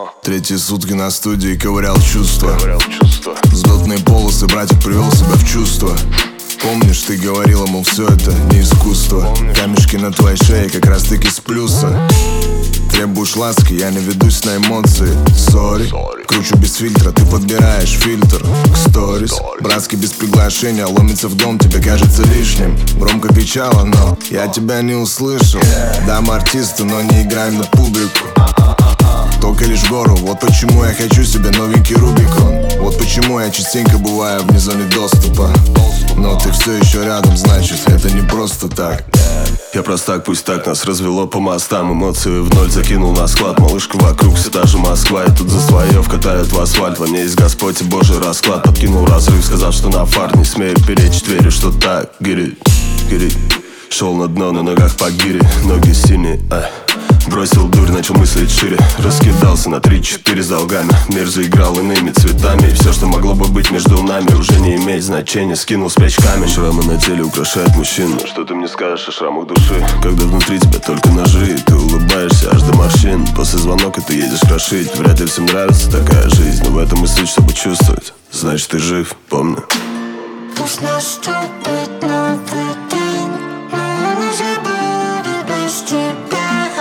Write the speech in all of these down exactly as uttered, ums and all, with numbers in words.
Третьи сутки на студии ковырял чувства. Взлетные полосы, братик привел себя в чувство. Помнишь, ты говорила, мол, все это не искусство. Камешки на твоей шее как раз таки с плюса. Требуешь ласки, я не ведусь на эмоции. Сори, кручу без фильтра, ты подбираешь фильтр к сторис. Братский без приглашения ломится в дом, тебе кажется лишним. Громко кричала, но я тебя не услышал. Да, мы артисты, но не играем на публику. Только лишь гору, вот почему я хочу себе новенький Рубикон. Вот почему я частенько бываю вне зоны доступа. Но ты все еще рядом, значит, это не просто так. Я простак, пусть так, нас развело по мостам. Эмоции в ноль закинул на склад. Малышка вокруг, все та же Москва. И тут за свое вкатают в асфальт. Во мне есть Господь и Божий расклад. Подкинул разрыв, сказав, что на фарт. Не смею перечить, верю, что так. Гири, гири. Шел на дно, на ногах по гире. Ноги синие, ай. Бросил дурь, начал мыслить шире. Раскидался на три-четыре с долгами. Мир заиграл иными цветами. И все, что могло бы быть между нами, уже не имеет значения. Скинул спячками. Шрамы на теле украшают мужчин. Что ты мне скажешь о шрамах души? Когда внутри тебя только ножи, и ты улыбаешься аж до морщин. После звонка ты едешь крошить. Вряд ли всем нравится такая жизнь, но в этом и суть, чтобы чувствовать. Значит, ты жив, помни. Пусть наступит новый день, но не забуду без тебя.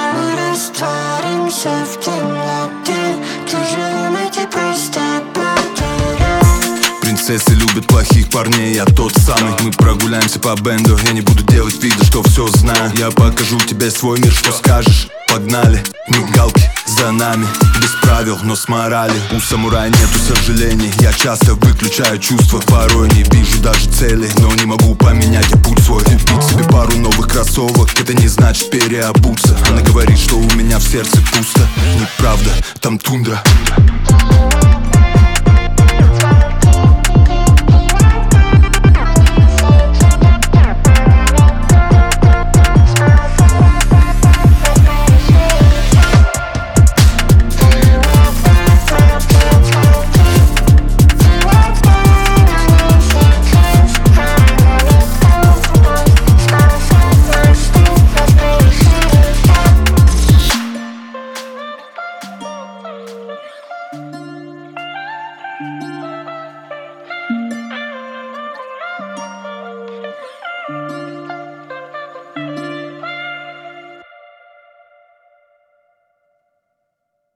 Растворимся в темноте, тяжелым эти просто потерять. Принцессы любят плохих парней, я тот самый. Мы прогуляемся по бенду, я не буду делать вида, что все знаю. Я покажу тебе свой мир, что скажешь? Погнали, мигалки за нами. Без правил, но с морали. У самурая нету сожалений. Я часто выключаю чувства. Порой не вижу даже цели, но не могу поменять я путь свой. Купить себе пару новых кроссовок, это не значит переобуться. Она говорит, что у меня в сердце пусто. Неправда, там тундра.